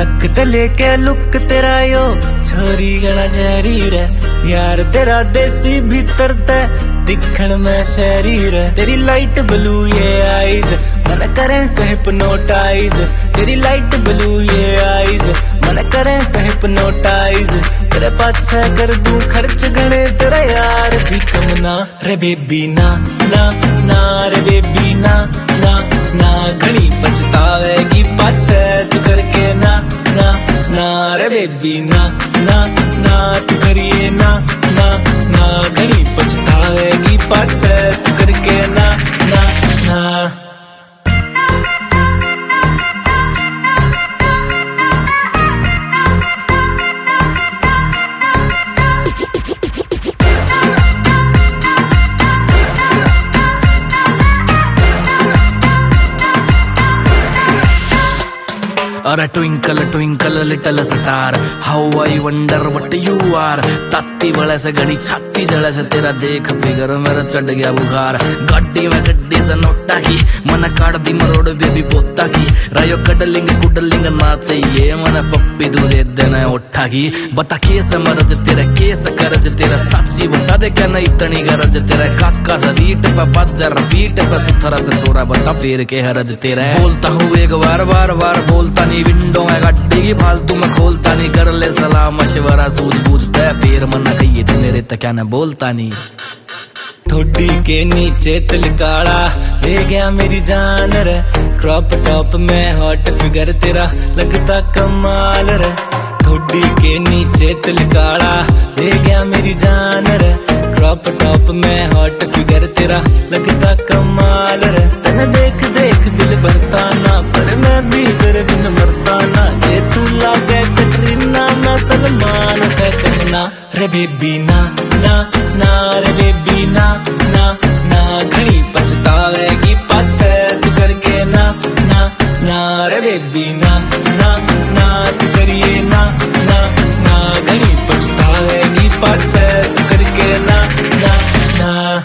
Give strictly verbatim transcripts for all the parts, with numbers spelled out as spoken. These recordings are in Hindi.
लक ते लेके लुक तेरा यो छोरी गला जहरी रे यार तेरा देसी भीतर ते दिखण में शहरी रे। तेरी लाइट ब्लू ये आईज मन करें से हिप्नोटाइज, तेरी लाइट ब्लू ये आईज मन करें से हिप्नोटाइज। तेरे पाछे कर दूं खर्च गणे तेरा यार भी कम ना रे बेबी ना ना ना रे बेबी ना ना ना घणी पछतावेगी पाछे तू करके ना ना ना रे बेबी ना ना ना तू करिए ना ना ना घणी पछतावेगी पाछे तू करके ना ना ना। अरे twinkle twinkle little star how I wonder what you are. ताती बड़े से घड़ी छाती जड़े से तेरा देख फिगर मेरा चढ़ गया बुखार। गाड़ी में गड्डी से नोटा की मन काट दी मरोड़ बेबी पोता की। रायो कडलिंग कुडलिंग ना चाहिए मन पप्पी तू दे देना उठा की। बता केस मरज तेरे केस करज तेरा साची बता दे क्या नहीं इतनी गरज तेरा। काका सरीट पे बजर पीट पे सुथरा से छोरा बता फिर के हरज तेरा। बोलता हूँ एक बार बार बार बोलता नहीं विंडो में गड्डी की फालतू में खोलता नहीं। कर ले सलाह मशवरा सूझबूझ तय फिर मना कहिए तू मेरे तक क्या न बोलता नहीं। ठोडी के नीचे तिल काला ले गया मेरी जान रे। क्रॉप टॉप में हॉट फिगर तेरा लगता कमाल रे। ठोडी के नीचे तिल काला ले गया मेरी जान रे। क्रॉप टॉप में हॉट फिगर तेरा लगता कमाल रे। तने देख देख दिल भरता ना पर मैं भी तेरे बिन मरता ना। जे तू लागे कटरीना मैं सलमान पे कहना रे बेबी ना ना ना रे बेबी ना ना ना घणी पछतावेगी पाछे तू करके ना ना ना रे बेबी ना ना ना तू करिए ना ना ना घणी पछतावेगी पाछे तू करके ना ना ना।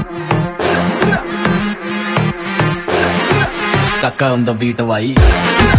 काका on the beat भाई।